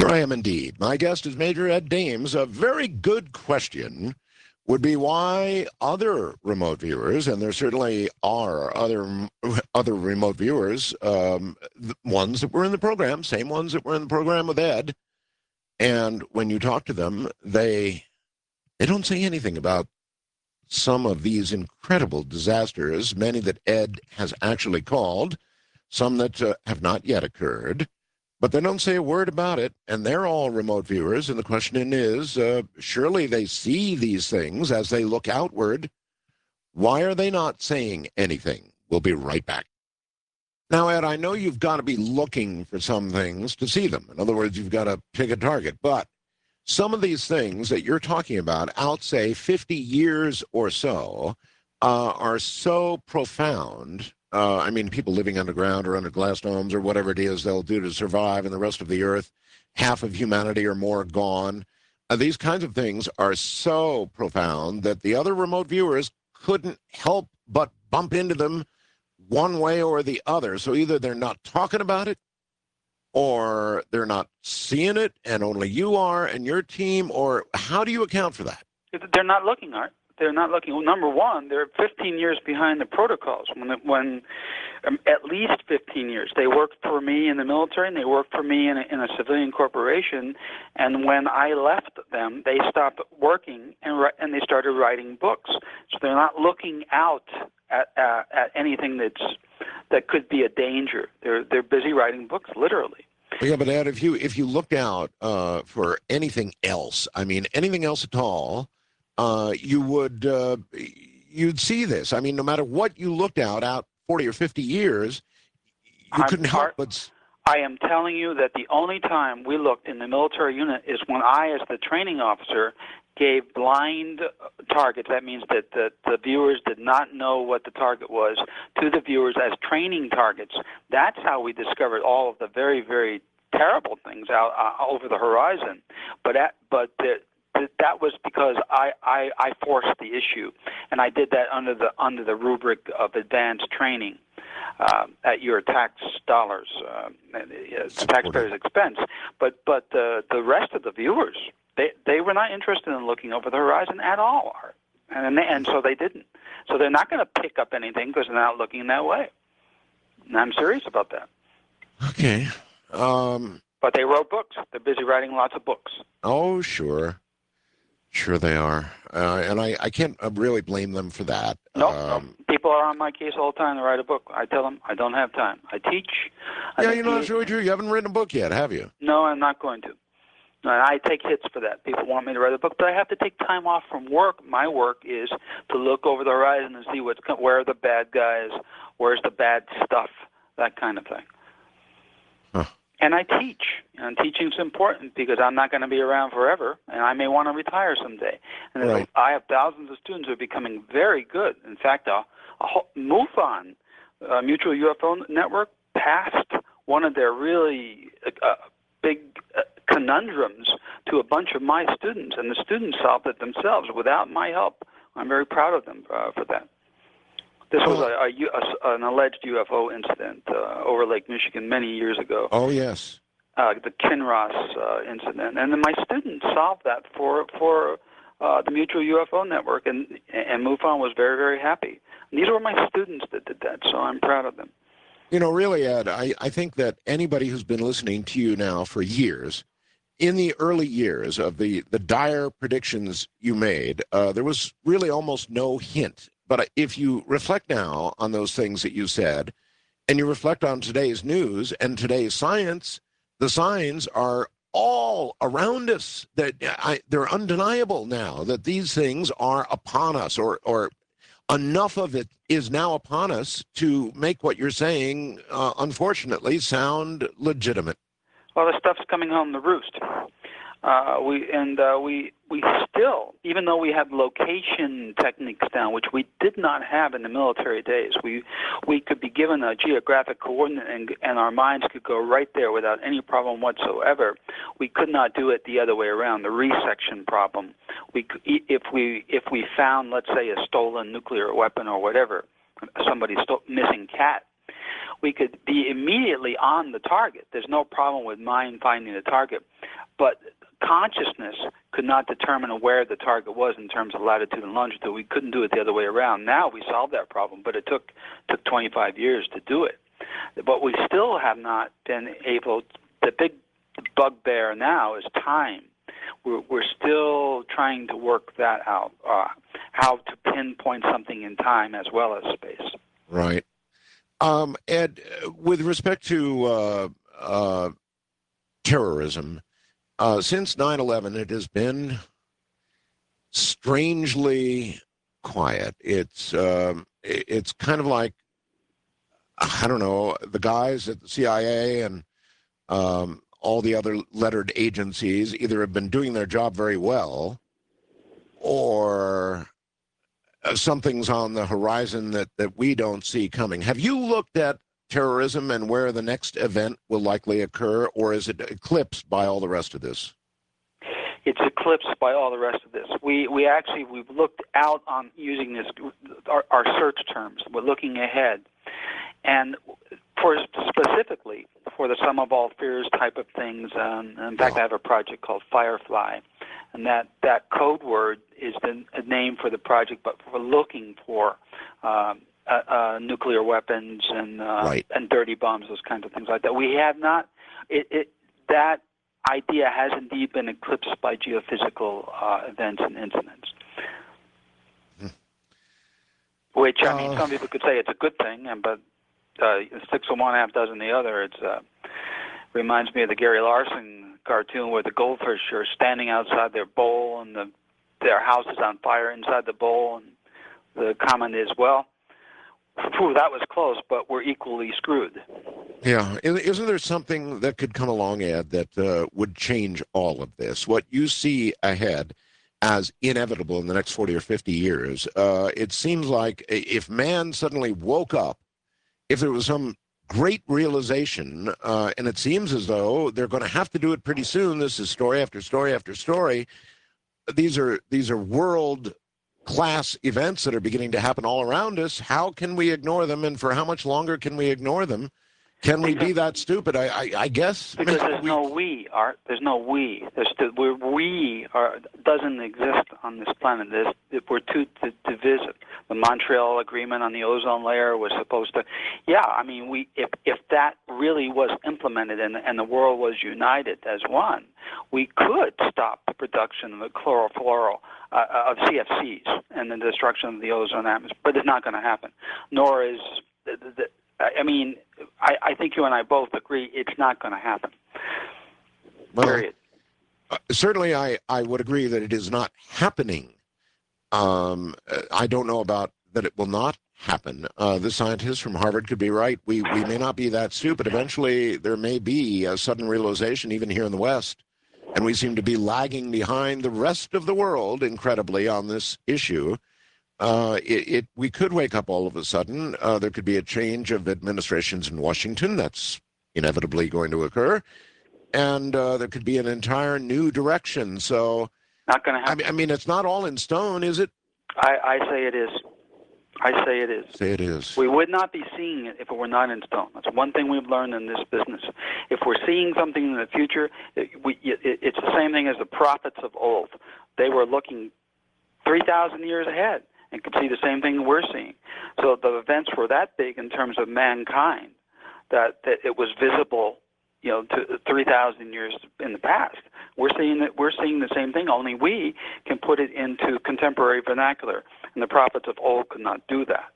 I am indeed. My guest is Major Ed Dames. A very good question would be why other remote viewers, and there certainly are other remote viewers, the ones that were in the program, same ones that were in the program with Ed, and when you talk to them, they don't say anything about some of these incredible disasters, many that Ed has actually called, some that have not yet occurred. But they don't say a word about it, and they're all remote viewers. And the question is, surely they see these things as they look outward. Why are they not saying anything? We'll be right back. Now, Ed, I know you've got to be looking for some things to see them. In other words, you've got to pick a target. But some of these things that you're talking about, out, say, 50 years or so, are so profound. I mean, people living underground or under glass domes or whatever it is they'll do to survive, and the rest of the earth, half of humanity or more gone. These kinds of things are so profound that the other remote viewers couldn't help but bump into them one way or the other. So either they're not talking about it, or they're not seeing it, and only you are and your team, or how do you account for that? They're not looking, Art. They're not looking. Well, number one, they're 15 years behind the protocols. When at least 15 years. They worked for me in the military, and they worked for me in a civilian corporation. And when I left them, they stopped working and they started writing books. So they're not looking out at anything that could be a danger. They're busy writing books, literally. Yeah, but Ed, if you looked out for anything else, I mean anything else at all, you'd see this. I mean, no matter what you looked out 40 or 50 years, you couldn't help but. I am telling you that the only time we looked in the military unit is when I, as the training officer, gave blind targets. That means that the viewers did not know what the target was to the viewers as training targets. That's how we discovered all of the very, very terrible things out over the horizon. But that was because I forced the issue, and I did that under the rubric of advanced training at your tax dollars, taxpayers' expense. But the rest of the viewers, they were not interested in looking over the horizon at all, and so they didn't. So they're not going to pick up anything because they're not looking that way. And I'm serious about that. Okay. But they wrote books. They're busy writing lots of books. Oh, sure. Sure they are. And I can't really blame them for that. No. People are on my case all the time to write a book. I tell them I don't have time. I teach. That's really true. You haven't written a book yet, have you? No, I'm not going to. And I take hits for that. People want me to write a book, but I have to take time off from work. My work is to look over the horizon and see where are the bad guys, where's the bad stuff, that kind of thing. Huh. And I teach. And teaching's important because I'm not going to be around forever, and I may want to retire someday. And right. I have thousands of students who are becoming very good. In fact, MUFON, Mutual UFO Network, passed one of their really big conundrums to a bunch of my students, and the students solved it themselves without my help. I'm very proud of them for that. This was an alleged UFO incident over Lake Michigan many years ago. Oh, yes. The Kinross incident. And then my students solved that for the Mutual UFO Network, and MUFON was very, very happy. And these were my students that did that, so I'm proud of them. You know, really, Ed, I think that anybody who's been listening to you now for years, in the early years of the dire predictions you made, there was really almost no hint. But if you reflect now on those things that you said, and you reflect on today's news and today's science, the signs are all around us. They're undeniable now that these things are upon us, or enough of it is now upon us to make what you're saying, unfortunately, sound legitimate. Well, the stuff's coming home to roost. We still, even though we have location techniques down, which we did not have in the military days, we could be given a geographic coordinate and our minds could go right there without any problem whatsoever. We could not do it the other way around, the resection problem. If we found, let's say, a stolen nuclear weapon or whatever, somebody's missing cat, we could be immediately on the target. There's no problem with mine finding the target. but consciousness could not determine where the target was in terms of latitude and longitude. We couldn't do it the other way around. Now we solved that problem, but it took 25 years to do it. But we still have not been able. The big bugbear now is time. We're still trying to work that out, how to pinpoint something in time as well as space. Right. Ed, with respect to terrorism, since 9/11, it has been strangely quiet. It's kind of like, I don't know, the guys at the CIA and all the other lettered agencies either have been doing their job very well, or something's on the horizon that we don't see coming. Have you looked at terrorism and where the next event will likely occur, or is it eclipsed by all the rest of this? It's eclipsed by all the rest of this. We've looked out on using our search terms. We're looking ahead, and specifically for the sum of all fears type of things. In fact, I have a project called Firefly, and that code word is a name for the project, but we're looking for nuclear weapons and dirty bombs, those kinds of things like that. We have not. That idea has indeed been eclipsed by geophysical events and incidents. Which, I mean, some people could say it's a good thing, but 6 of one, half dozen the other. It reminds me of the Gary Larson cartoon where the goldfish are standing outside their bowl and their house is on fire inside the bowl. And the comment is, well, phew, that was close, but we're equally screwed. Yeah. Isn't there something that could come along, Ed, that would change all of this? What you see ahead as inevitable in the next 40 or 50 years, it seems like if man suddenly woke up, if there was some great realization, and it seems as though they're going to have to do it pretty soon. This is story after story after story. These are world-class events that are beginning to happen all around us. How can we ignore them, and for how much longer can we ignore them? Can we be that stupid? I guess. Because there's no we, Art. There's no we. Doesn't exist on this planet. We're too divisive. The Montreal Agreement on the ozone layer was supposed to. Yeah, I mean, if that really was implemented and the world was united as one, we could stop the production of the chlorofluoro of CFCs and the destruction of the ozone atmosphere. But it's not going to happen. Nor is I think you and I both agree it's not going to happen. Period. Certainly, I would agree that it is not happening. I don't know about that it will not happen. The scientists from Harvard could be right. We may not be that stupid. Eventually, there may be a sudden realization, even here in the West, and we seem to be lagging behind the rest of the world, incredibly, on this issue. We could wake up all of a sudden. There could be a change of administrations in Washington. That's inevitably going to occur. And there could be an entire new direction. So, not going to happen. I mean, it's not all in stone, is it? I say it is. I say it is. Say it is. We would not be seeing it if it were not in stone. That's one thing we've learned in this business. If we're seeing something in the future, it's the same thing as the prophets of old. They were looking 3,000 years ahead and could see the same thing we're seeing. So the events were that big in terms of mankind that it was visible, to 3,000 years in the past. We're seeing the same thing. Only we can put it into contemporary vernacular, and the prophets of old could not do that.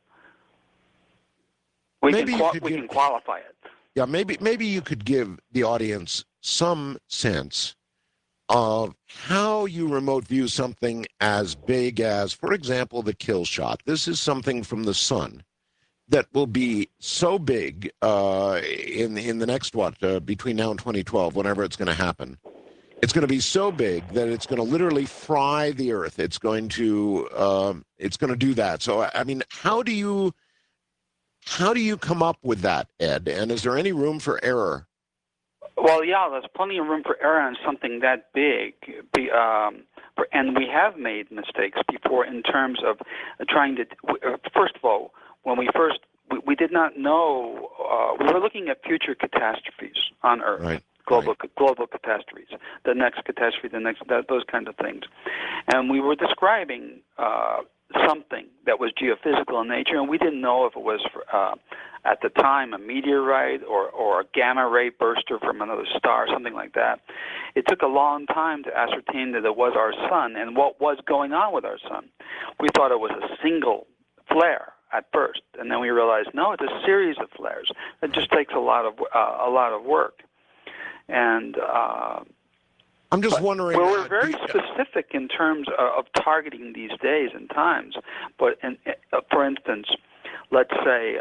We can qualify it. Yeah, maybe you could give the audience some sense of how you remote view something as big as, for example, the kill shot. This is something from the sun that will be so big in the next, between now and 2012, whenever it's going to happen. It's going to be so big that it's going to literally fry the Earth. It's going to do that. So, I mean, how do you come up with that, Ed? And is there any room for error? Well, yeah, there's plenty of room for error on something that big. And we have made mistakes before in terms of trying to. First of all, when we did not know, we were looking at future catastrophes on Earth. Right. global catastrophes, the next catastrophe, those kinds of things. And we were describing something that was geophysical in nature, and we didn't know if it was at the time a meteorite or a gamma ray burster from another star, something like that. It took a long time to ascertain that it was our sun and what was going on with our sun. We thought it was a single flare at first, and then we realized no, it's a series of flares. It just takes a lot of work. And I'm just wondering. Well, we're very specific in terms of targeting these days and times. But for instance, let's say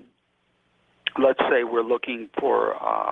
we're looking for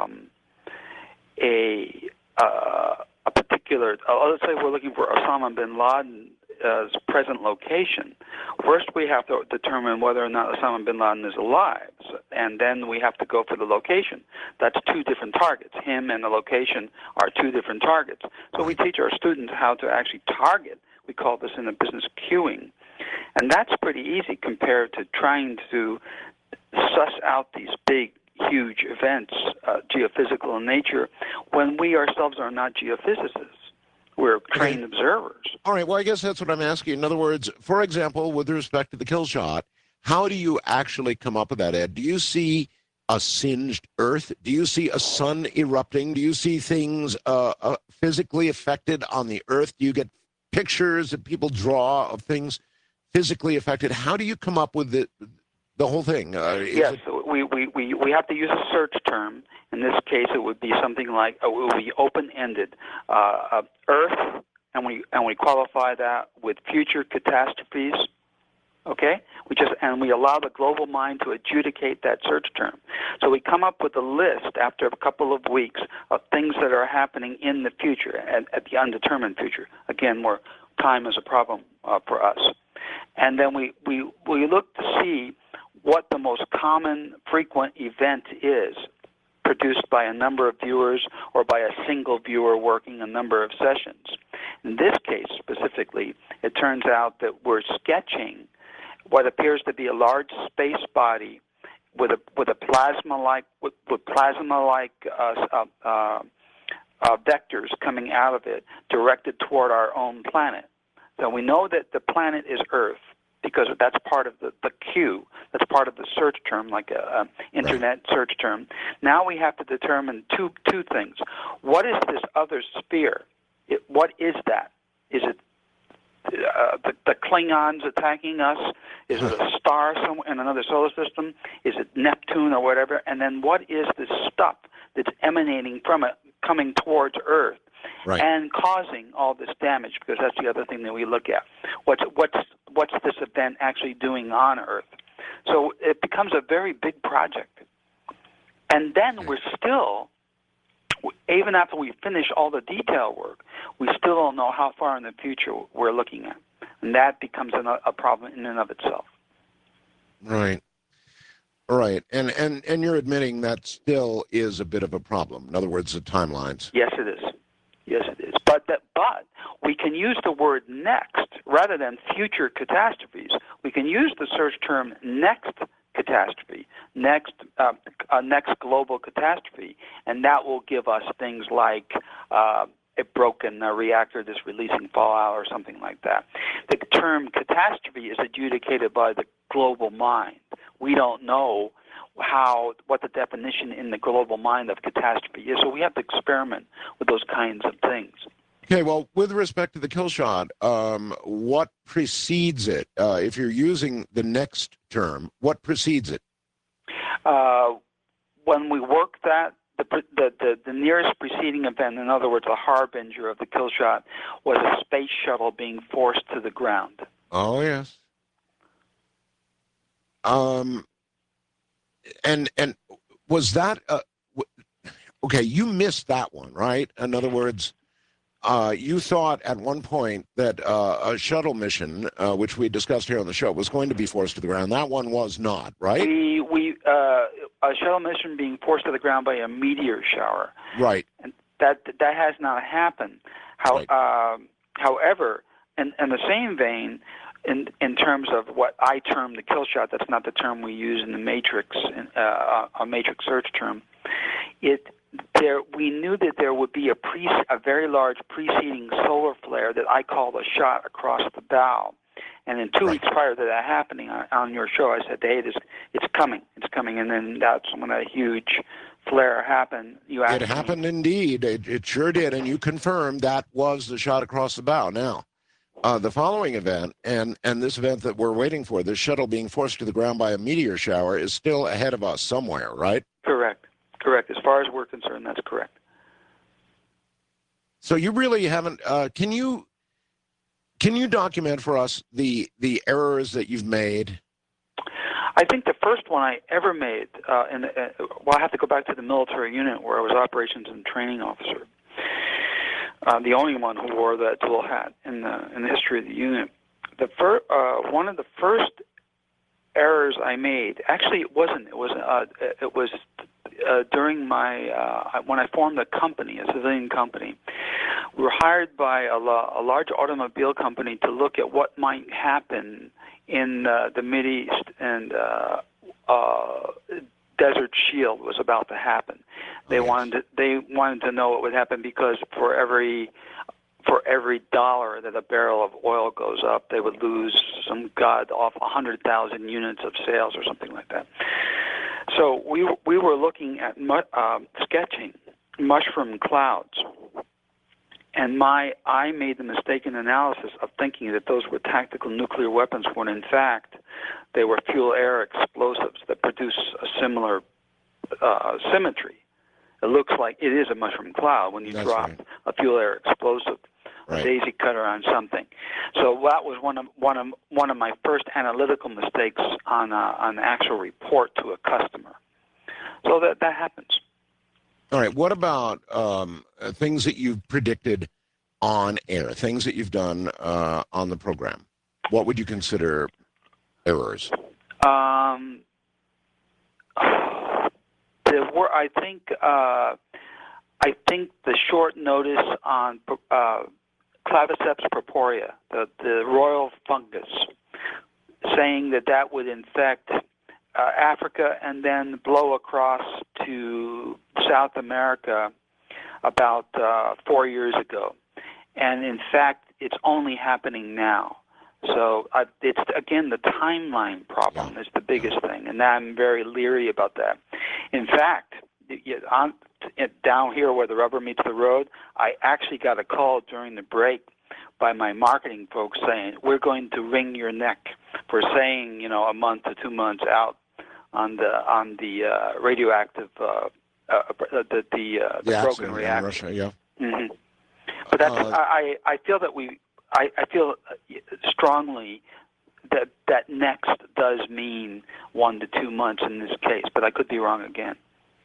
a particular. Let's say we're looking for Osama bin Laden's present location. First, we have to determine whether or not Osama bin Laden is alive, and then we have to go for the location. That's two different targets. Him and the location are two different targets. So we teach our students how to actually target. We call this in the business queuing. And that's pretty easy compared to trying to suss out these big, huge events, geophysical in nature, when we ourselves are not geophysicists. We're trained observers. All right. Well, I guess that's what I'm asking. In other words, for example, with respect to the kill shot, how do you actually come up with that, Ed? Do you see a singed Earth? Do you see a sun erupting? Do you see things physically affected on the Earth? Do you get pictures that people draw of things physically affected? How do you come up with the whole thing? Yes, we have to use a search term. In this case, it would be something like it would be open-ended. Earth, and we qualify that with future catastrophes. Okay, we allow the global mind to adjudicate that search term. So we come up with a list after a couple of weeks of things that are happening in the future, at the undetermined future. Again, where time is a problem for us. And then we look to see what the most common frequent event is produced by a number of viewers or by a single viewer working a number of sessions. In this case specifically, it turns out that we're sketching what appears to be a large space body with a plasma-like vectors coming out of it directed toward our own planet. So we know that the planet is Earth, because that's part of the queue. That's part of the search term, like a internet search term. Now we have to determine two things. What is this other sphere? What is that? Is it the Klingons attacking us? Is it a star somewhere in another solar system? Is it Neptune or whatever? And then what is this stuff that's emanating from it, coming towards Earth? Right. And causing all this damage, because that's the other thing that we look at. What's this event actually doing on Earth? So it becomes a very big project. And then we're still, even after we finish all the detail work, we still don't know how far in the future we're looking at. And that becomes a problem in and of itself. Right. Right. And you're admitting that still is a bit of a problem. In other words, the timelines. Yes, it is. Yes, it is. But we can use the word next rather than future catastrophes. We can use the search term next catastrophe, next global catastrophe, and that will give us things like a broken reactor that's releasing fallout or something like that. The term catastrophe is adjudicated by the global mind. We don't know what the definition in the global mind of catastrophe is, so we have to experiment with those kinds of things. Okay, well, with respect to the kill shot, what precedes it? If you're using the next term, what precedes it? When we work that, the nearest preceding event, in other words, a harbinger of the kill shot, was a space shuttle being forced to the ground. Oh, yes. And was that okay? You missed that one, right? In other words, you thought at one point that a shuttle mission, which we discussed here on the show, was going to be forced to the ground. That one was not, right? A shuttle mission being forced to the ground by a meteor shower. Right. And that has not happened. However, in the same vein, in terms of what I term the kill shot, that's not the term we use in the Matrix, a Matrix search term. we knew that there would be a very large preceding solar flare that I called a shot across the bow. And then 2 weeks prior to that happening on your show, I said, hey, it's coming. And then that's when a huge flare happened. It happened indeed. It sure did. And you confirmed that was the shot across the bow. Now, the following event, and this event that we're waiting for, the shuttle being forced to the ground by a meteor shower, is still ahead of us somewhere, right? Correct. As far as we're concerned, that's correct. So you really haven't. Can you document for us the errors that you've made? I think the first one I ever made, I have to go back to the military unit where I was operations and training officer. The only one who wore that dual hat in the history of the unit. One of the first errors I made. Actually, it wasn't. It was during when I formed a company, a civilian company. We were hired by a large automobile company to look at what might happen in the Mideast, and Desert Shield was about to happen. They wanted to know what would happen, because for every dollar that a barrel of oil goes up, they would lose some god-awful 100,000 units of sales or something like that. So we were looking at sketching mushroom clouds, and I made the mistaken analysis of thinking that those were tactical nuclear weapons, when in fact they were fuel-air explosives that produce a similar symmetry. It looks like it is a mushroom cloud when you drop a fuel-air explosive, a daisy cutter on something. So that was one of my first analytical mistakes on an actual report to a customer. So that happens. All right. What about things that you've predicted on air, things that you've done on the program? What would you consider errors? I think the short notice on Claviceps purpurea, the royal fungus, saying that would infect Africa and then blow across to South America about 4 years ago. And in fact, it's only happening now. So it's, again, the timeline problem is the biggest thing, and I'm very leery about that. In fact, down here where the rubber meets the road, I actually got a call during the break by my marketing folks saying, we're going to wring your neck for saying, a month to 2 months out on the radioactive, the broken reactor. Russia, yeah. Mm-hmm. But that's, I feel that I feel strongly that next does mean 1 to 2 months in this case, but I could be wrong again.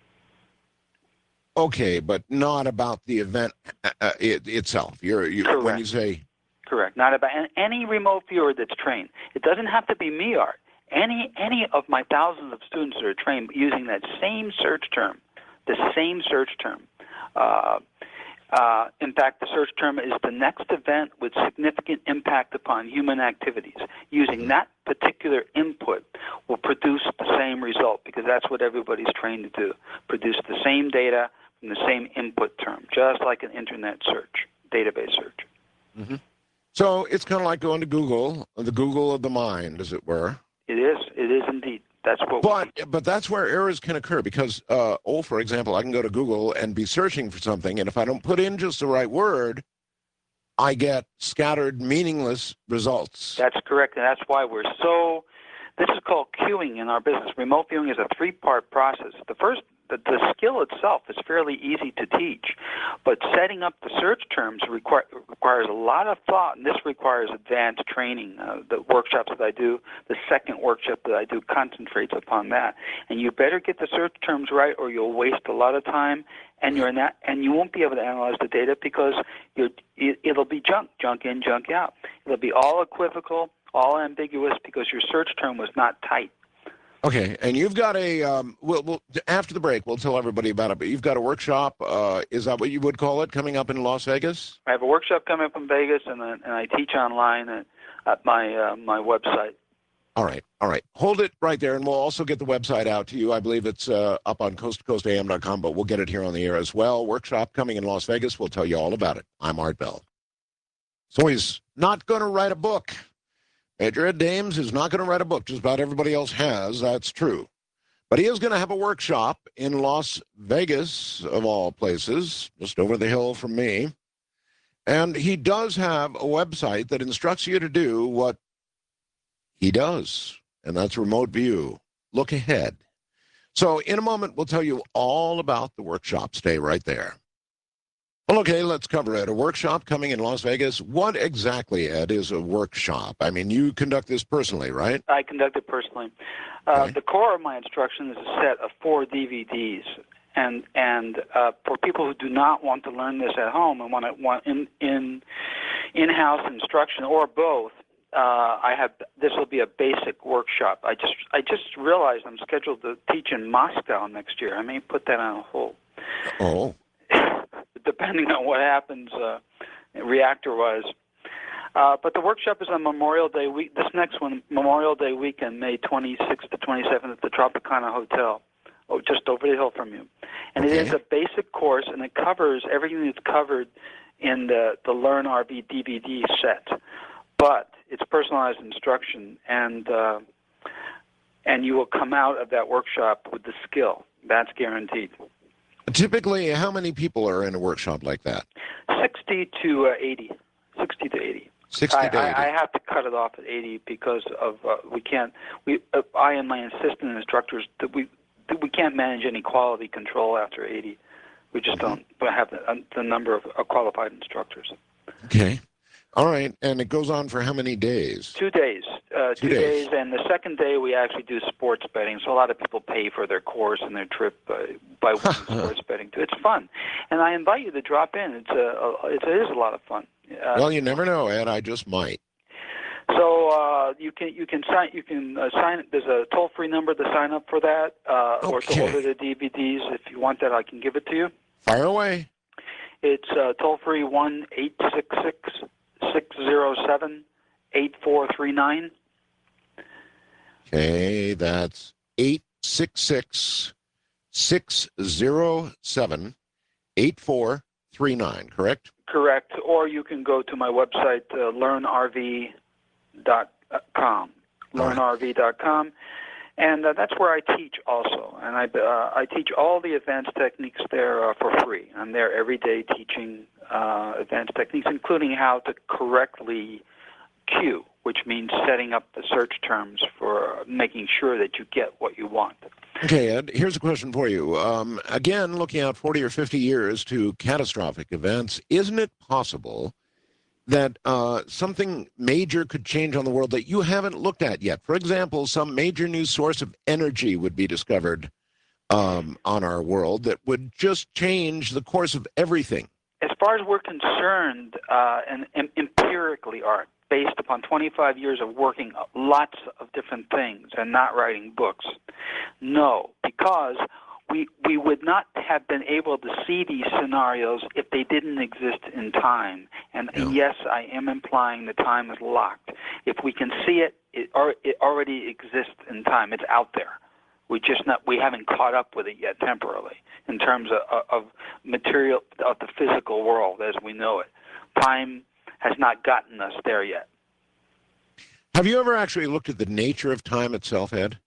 Okay, but not about the event itself. Correct. When you say... Correct. Not about any remote viewer that's trained. It doesn't have to be me, Art. Any of my thousands of students that are trained using that same search term, the same search term. In fact, the search term is the next event with significant impact upon human activities. Using that particular input will produce the same result, because that's what everybody's trained to do, produce the same data from the same input term, just like an internet search, database search. Mm-hmm. So it's kind of like going to Google, the Google of the mind, as it were. It is indeed. That's what. But that's where errors can occur, because, for example, I can go to Google and be searching for something, and if I don't put in just the right word, I get scattered, meaningless results. That's correct, and that's why this is called queuing in our business. Remote viewing is a 3-part process. The first, the skill itself is fairly easy to teach, but setting up the search terms requires a lot of thought, and this requires advanced training. The workshops that I do, the second workshop that I do concentrates upon that. And you better get the search terms right, or you'll waste a lot of time, and you won't be able to analyze the data, because it'll be junk in, junk out. It'll be all equivocal, all ambiguous, because your search term was not tight. Okay, and you've got we'll after the break, we'll tell everybody about it, but you've got a workshop, is that what you would call it, coming up in Las Vegas? I have a workshop coming up in Vegas, and I teach online at my website. All right. All right. Hold it right there, and we'll also get the website out to you. I believe it's up on coasttocoastam.com, but we'll get it here on the air as well. Workshop coming in Las Vegas. We'll tell you all about it. I'm Art Bell. So he's not going to write a book. Major Ed Dames is not going to write a book. Just about everybody else has. That's true. But he is going to have a workshop in Las Vegas, of all places, just over the hill from me. And he does have a website that instructs you to do what he does, and that's Remote View. Look ahead. So in a moment, we'll tell you all about the workshop. Stay right there. Well, okay, let's cover it. A workshop coming in Las Vegas. What exactly, Ed, is a workshop? I mean, you conduct this personally, right? I conduct it personally. Okay. The core of my instruction is a set of 4 DVDs. And for people who do not want to learn this at home and want in-house instruction or both, this will be a basic workshop. I just realized I'm scheduled to teach in Moscow next year. I may put that on hold. Oh. Depending on what happens reactor-wise. But the workshop is on Memorial Day week. This next one, Memorial Day weekend, May 26th to 27th at the Tropicana Hotel, just over the hill from you. And Okay. It is a basic course, and it covers everything that's covered in the Learn RV DVD set. But it's personalized instruction, and you will come out of that workshop with the skill. That's guaranteed. Typically, how many people are in a workshop like that? 60 to 80. 60 to 80. 60 to 80. I have to cut it off at 80 because of we can't. I and my assistant instructors that we can't manage any quality control after 80. We just don't have the number of qualified instructors. Okay. All right. And it goes on for how many days? 2 days. 2 days. And the second day we actually do sports betting. So a lot of people pay for their course and their trip by winning sports betting too. It's fun, and I invite you to drop in. It is a lot of fun. Well, you never know, Ed. I just might. So you can sign. There's a toll-free number to sign up for that, or to order the DVDs. If you want that, I can give it to you. Fire away. It's toll-free 1-866-607-8439. Okay, that's 866-607-8439, correct? Correct. Or you can go to my website, learnrv.com. Learnrv.com. And that's where I teach also. And I teach all the advanced techniques there for free. I'm there every day teaching advanced techniques, including how to correctly queue, which means setting up the search terms for making sure that you get what you want. Okay, Ed, here's a question for you. Again, looking out 40 or 50 years to catastrophic events, isn't it possible that something major could change on the world that you haven't looked at yet? For example, some major new source of energy would be discovered on our world that would just change the course of everything. As far as we're concerned, and empirically, Art, based upon 25 years of working lots of different things and not writing books, no, because we would not have been able to see these scenarios if they didn't exist in time. And yes, I am implying the time is locked. If we can see it, it already exists in time. It's out there. We haven't caught up with it yet temporarily in terms of material, of the physical world as we know it. Time has not gotten us there yet. Have you ever actually looked at the nature of time itself, Ed?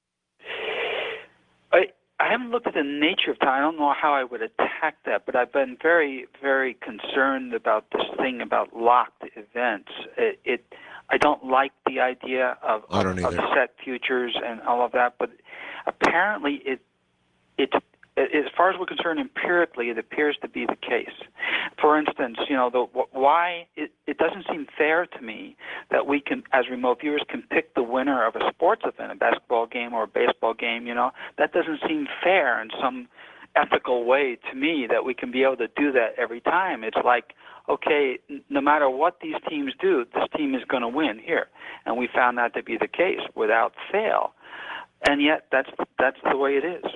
I haven't looked at the nature of time. I don't know how I would attack that, but I've been very, very concerned about this thing about locked events. I don't like the idea of set futures and all of that, but apparently as far as we're concerned empirically, it appears to be the case. For instance, why it doesn't seem fair to me that we can, as remote viewers, can pick the winner of a sports event, a basketball game or a baseball game. That doesn't seem fair in some ethical way to me that we can be able to do that every time. It's like, okay, no matter what these teams do, this team is going to win here, and we found that to be the case without fail, and yet that's the way it is.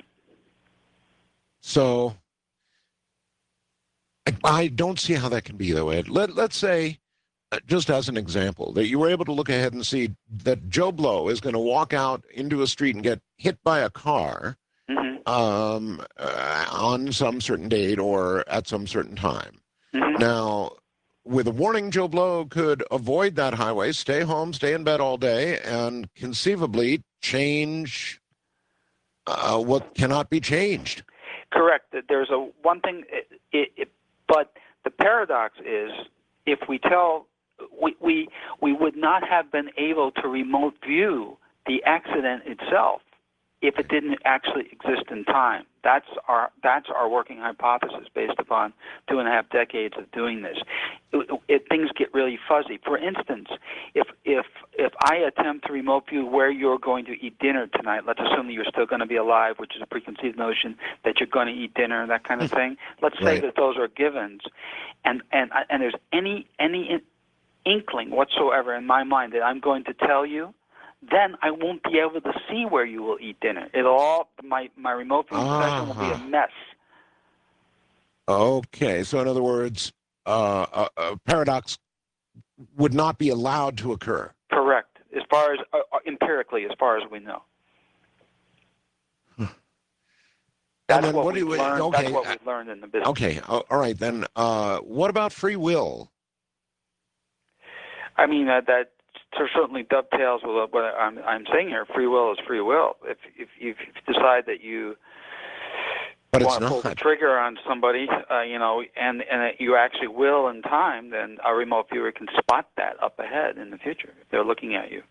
So I don't see how that can be, though, Ed. Let's say just as an example, that you were able to look ahead and see that Joe Blow is going to walk out into a street and get hit by a car Mm-hmm. on some certain date or at some certain time. Mm-hmm. Now, with a warning, Joe Blow could avoid that highway, stay home, stay in bed all day, and conceivably change what cannot be changed. Correct. There's a one thing, but the paradox is, if we tell, we would not have been able to remote view the accident itself if it didn't actually exist in time. That's our working hypothesis based upon 2.5 decades of doing this. Things get really fuzzy. For instance, if I attempt to remote view where you're going to eat dinner tonight, let's assume that you're still going to be alive, which is a preconceived notion that you're going to eat dinner, that kind of thing. Let's say Right. that those are givens, and there's any inkling whatsoever in my mind that I'm going to tell you, then I won't be able to see where you will eat dinner. My remote viewing session will be a mess. Okay, so in other words, a paradox would not be allowed to occur. Correct. As far as empirically, as far as we know. And That's then what we've learned. okay, That's what we've learned in the business. okay, all right then. What about free will? I mean, that certainly dovetails with what I'm saying here. Free will is free will. If you decide that you But it's want to pull the not. trigger on somebody, and you actually will in time, then a remote viewer can spot that up ahead in the future if they're looking at you.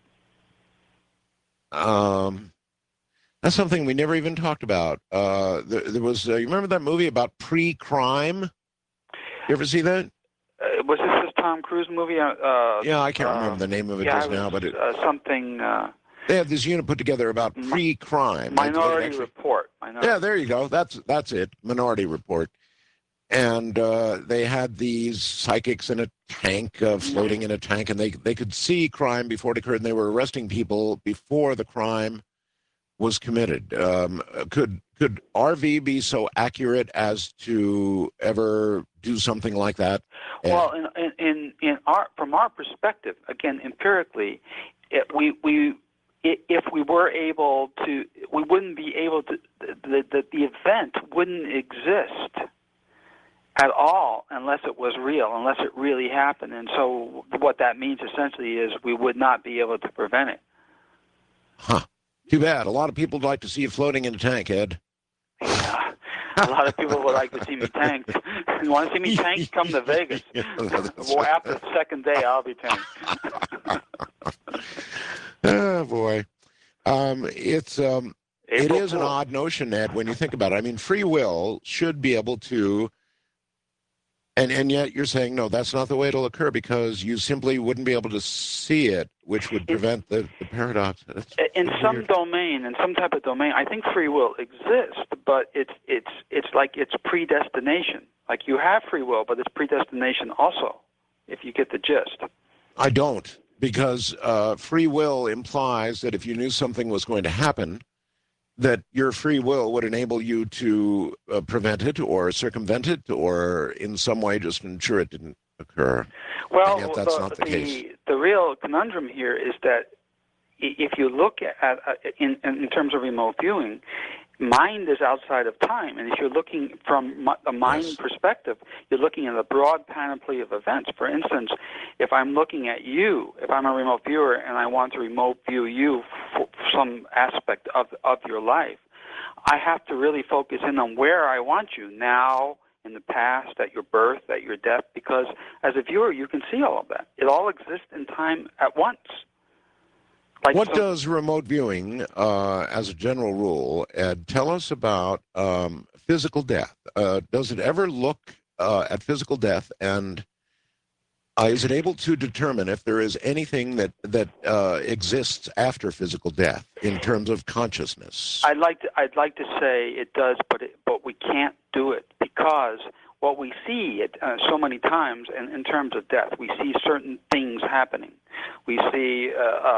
That's something we never even talked about. There was, you remember that movie about pre-crime? You ever see that? Was this Tom Cruise movie? Yeah, I can't remember the name of it just now, but something. they had this unit put together about pre-crime. Minority Report. Yeah, there you go. That's it. Minority Report. And they had these psychics in a tank, floating in a tank, and they could see crime before it occurred, and they were arresting people before the crime was committed. Could RV be so accurate as to ever do something like that? Well, from our perspective, again, empirically, if we were able to, we wouldn't be able to. The event wouldn't exist at all unless it was real, unless it really happened. And so, what that means essentially is we would not be able to prevent it. Huh. Too bad. A lot of people would like to see you floating in a tank, Ed. Yeah. A lot of people would like to see me tanked. You want to see me tanked? Come to Vegas. Well, after the second day, I'll be tanked. Oh, boy. It is an odd notion, Ed, when you think about it. I mean, free will should be able to, and yet you're saying, no, that's not the way it'll occur because you simply wouldn't be able to see it, which would prevent the paradox. In some domain, in some type of domain, I think free will exists, but it's like it's predestination. Like you have free will, but it's predestination also, if you get the gist. I don't, because free will implies that if you knew something was going to happen, that your free will would enable you to prevent it or circumvent it or in some way just ensure it didn't occur. Well, and yet that's not the case. The real conundrum here is that if you look at in terms of remote viewing, mind is outside of time, and if you're looking from a mind perspective, you're looking at a broad panoply of events. For instance, if I'm looking at you, if I'm a remote viewer and I want to remote view you for some aspect of your life, I have to really focus in on where I want you now, in the past, at your birth, at your death, because as a viewer, you can see all of that. It all exists in time at once. What does remote viewing, as a general rule, Ed, tell us about physical death? Does it ever look at physical death, and is it able to determine if there is anything that exists after physical death in terms of consciousness? I'd like to say it does, but we can't do it because what we see so many times in terms of death, we see certain things happening. We see,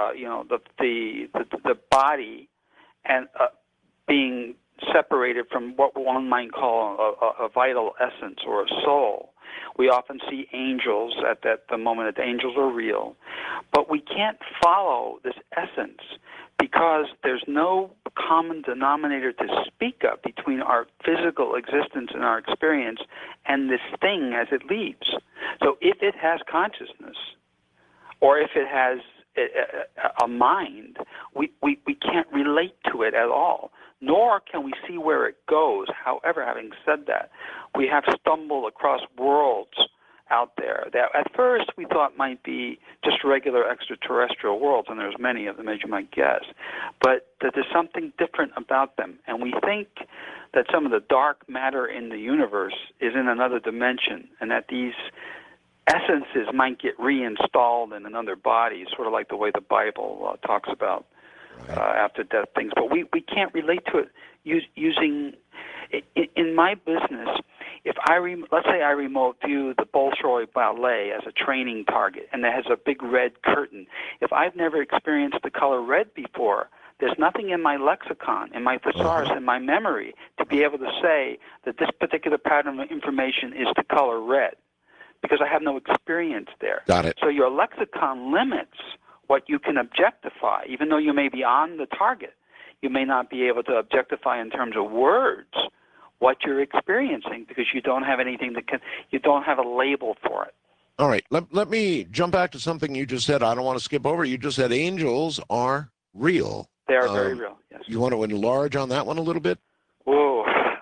the body and being separated from what one might call a vital essence or a soul, We often see angels at the moment that the angels are real. But we can't follow this essence because there's no common denominator to speak of between our physical existence and our experience and this thing as it leaves. So if it has consciousness, or if it has a mind, we can't relate to it at all, nor can we see where it goes. However, having said that, we have stumbled across worlds out there that at first we thought might be just regular extraterrestrial worlds, and there's many of them, as you might guess, but that there's something different about them. And we think that some of the dark matter in the universe is in another dimension, and that these essences might get reinstalled in another body, sort of like the way the Bible talks about after death things. But we can't relate to it using, in my business, if let's say I remote view the Bolshoi Ballet as a training target, and it has a big red curtain. If I've never experienced the color red before, there's nothing in my lexicon, in my thesaurus, in my memory to be able to say that this particular pattern of information is the color red, because I have no experience there. Got it. So your lexicon limits what you can objectify. Even though you may be on the target, you may not be able to objectify in terms of words what you're experiencing because you don't have anything you don't have a label for it. All right. Let me jump back to something you just said. I don't want to skip over. You just said angels are real. They are very real, yes. You want to enlarge on that one a little bit? Whoa.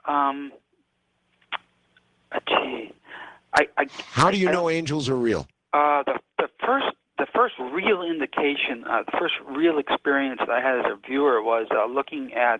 Gee. How do you know angels are real? The first real indication, the first real experience that I had as a viewer was looking at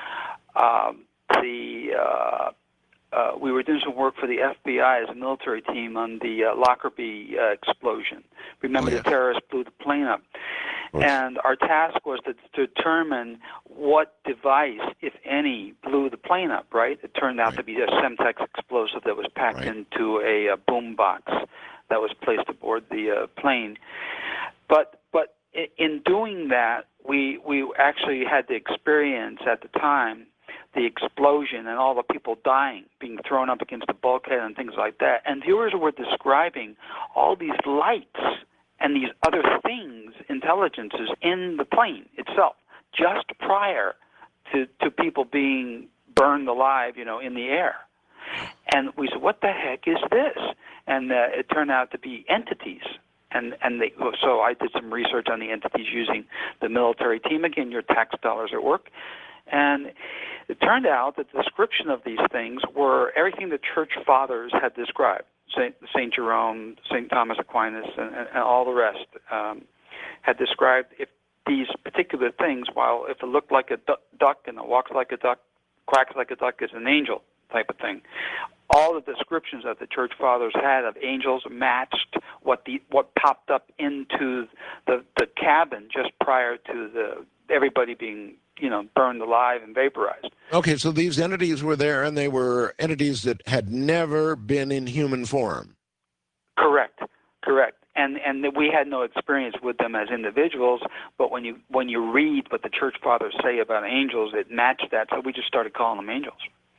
we were doing some work for the FBI as a military team on the Lockerbie explosion. Remember, the terrorists blew the plane up. And our task was to determine what device, if any, blew the plane up, right? It turned out to be a Semtex explosive that was packed into a boom box that was placed aboard the plane. But in doing that, we actually had the experience at the time, the explosion and all the people dying, being thrown up against the bulkhead and things like that. And viewers were describing all these lights and these other things, intelligences, in the plane itself, just prior to people being burned alive, in the air. And we said, what the heck is this? And it turned out to be entities. So I did some research on the entities using the military team. Again, your tax dollars at work. And it turned out that the description of these things were everything the church fathers had described. St. Jerome, St. Thomas Aquinas, and all the rest had described if these particular things, while if it looked like a duck and it walks like a duck, quacks like a duck, is an angel type of thing. All the descriptions that the church fathers had of angels matched what popped up into the cabin just prior to everybody being burned alive and vaporized. Okay, so these entities were there, and they were entities that had never been in human form. Correct. And we had no experience with them as individuals, but when you read what the church fathers say about angels, it matched that, so we just started calling them angels.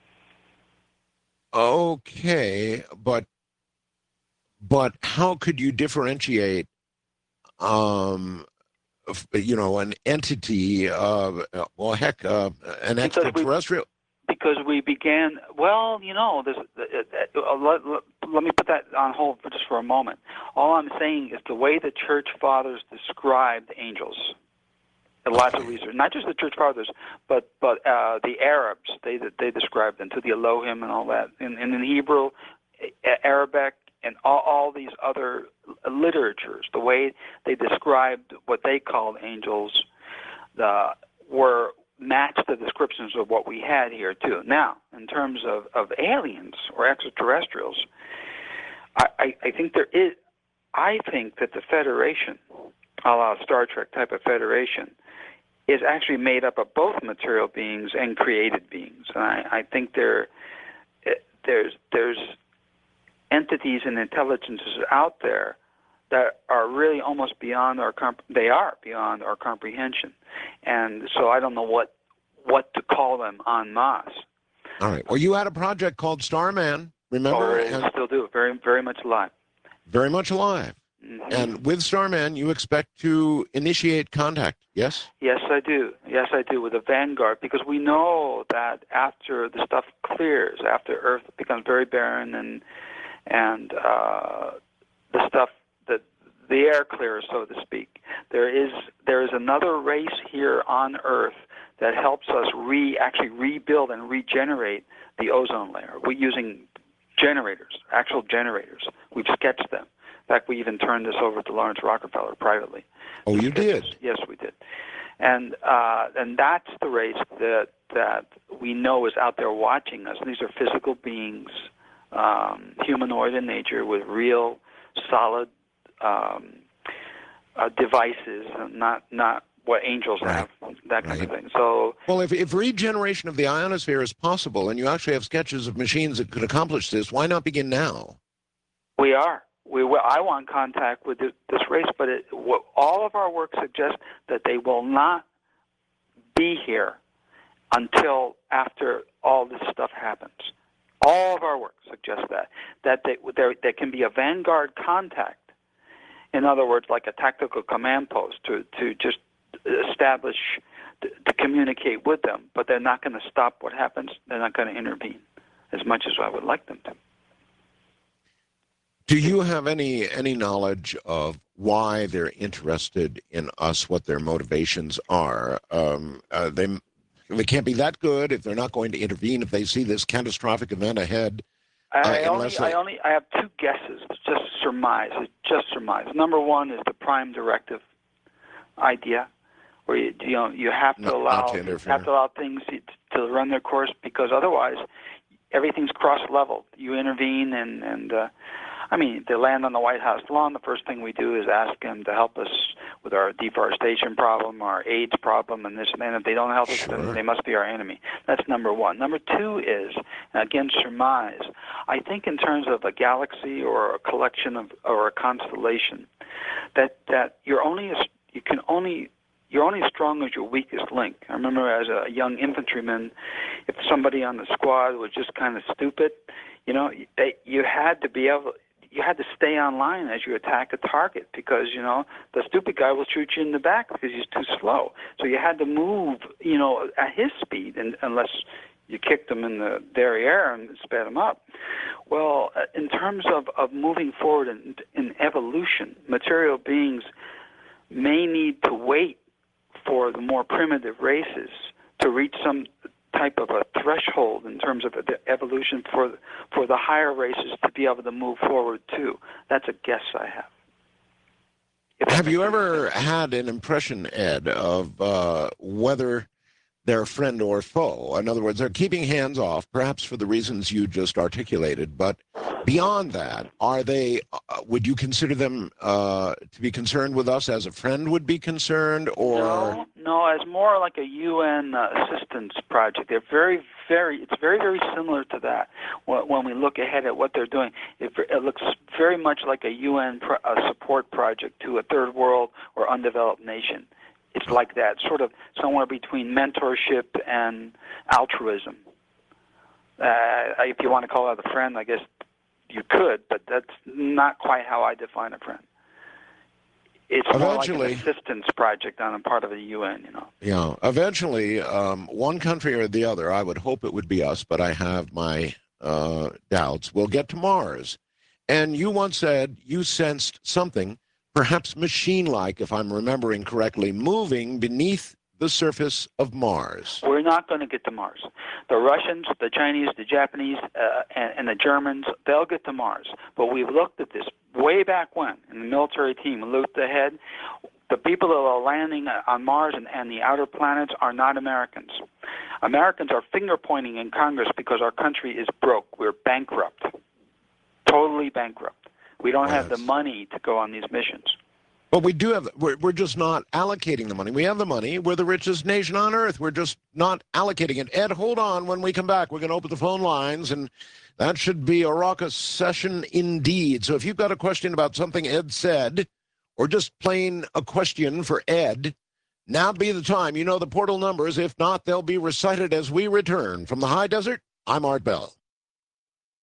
Okay, but how could you differentiate an entity, an extraterrestrial? Because we began, let me put that on hold just for a moment. All I'm saying is the way the church fathers described angels, lots of research, not just the church fathers, but the Arabs, they described them, to the Elohim and all that. And in Hebrew, Arabic, and all these other literatures, the way they described what they called angels were matched the descriptions of what we had here, too. Now, in terms of aliens or extraterrestrials, I think that the Federation, a la Star Trek type of Federation, is actually made up of both material beings and created beings. And I think there's entities and intelligences out there that are really almost beyond our beyond our comprehension, and so I don't know what to call them en masse. All right. Well, you had a project called Starman, remember? Or still do. Very, very much alive. Very much alive. Mm-hmm. And with Starman, you expect to initiate contact, yes? Yes, I do. Yes, I do, with a Vanguard, because we know that after the stuff clears, after Earth becomes very barren and the stuff that the air clears, so to speak, there is another race here on Earth that helps us actually rebuild and regenerate the ozone layer. We're using generators, actual generators. We've sketched them. In fact, we even turned this over to Lawrence Rockefeller privately. Oh, you did? Yes, we did. And that's the race that we know is out there watching us. These are physical beings, humanoid in nature, with real, solid devices, not what angels have, that kind of thing. So, well, if regeneration of the ionosphere is possible, and you actually have sketches of machines that could accomplish this, why not begin now? We are. I want contact with this race, but all of our work suggests that they will not be here until after all this stuff happens. All of our work suggests that there can be a vanguard contact. In other words, like a tactical command post to just establish, to communicate with them, but they're not going to stop what happens. They're not going to intervene as much as I would like them to. Do you have any knowledge of why they're interested in us, what their motivations are? They can't be that good if they're not going to intervene if they see this catastrophic event ahead. I have two guesses, just surmise. Number one is the prime directive idea, where you have to allow things to run their course, because otherwise everything's cross-leveled. You intervene, and I mean, they land on the White House lawn. The first thing we do is ask them to help us with our deforestation problem, our AIDS problem, and this and that. If they don't help us, then they must be our enemy. That's number one. Number two is, again, surmise. I think in terms of a galaxy or a collection of, or a constellation, that you're only as strong as your weakest link. I remember as a young infantryman, if somebody on the squad was just kind of stupid, you had to stay online as you attack a target, because the stupid guy will shoot you in the back because he's too slow. So you had to move at his speed, and unless you kicked him in the derriere and sped him up. Well, in terms of moving forward in evolution, material beings may need to wait for the more primitive races to reach some type of a threshold in terms of the evolution for the higher races to be able to move forward too. That's a guess I have. Have you ever had an impression, Ed, of whether they're friend or foe? In other words, they're keeping hands off, perhaps for the reasons you just articulated, but beyond that, are they, would you consider them to be concerned with us as a friend would be concerned, or? No, as more like a UN assistance project. They're very, very similar to that. When we look ahead at what they're doing, it looks very much like a UN support project to a third world or undeveloped nation. It's like that, sort of somewhere between mentorship and altruism. If you want to call it a friend, I guess you could, but that's not quite how I define a friend. It's more like an assistance project on a part of the UN, Yeah, eventually, one country or the other, I would hope it would be us, but I have my doubts, will get to Mars. And you once said you sensed something, perhaps machine-like, if I'm remembering correctly, moving beneath the surface of Mars. We're not going to get to Mars. The Russians, the Chinese, the Japanese, and the Germans, they'll get to Mars. But we've looked at this way back when, in the military team, we looked ahead. The people that are landing on Mars and the outer planets are not Americans. Americans are finger-pointing in Congress because our country is broke. We're bankrupt, totally bankrupt. We don't have the money to go on these missions. But we do have, we're just not allocating the money. We have the money. We're the richest nation on earth. We're just not allocating it. Ed, hold on. When we come back, we're going to open the phone lines, and that should be a raucous session indeed. So if you've got a question about something Ed said, or just plain a question for Ed, now'd be the time. You know the portal numbers. If not, they'll be recited as we return. From the high desert, I'm Art Bell.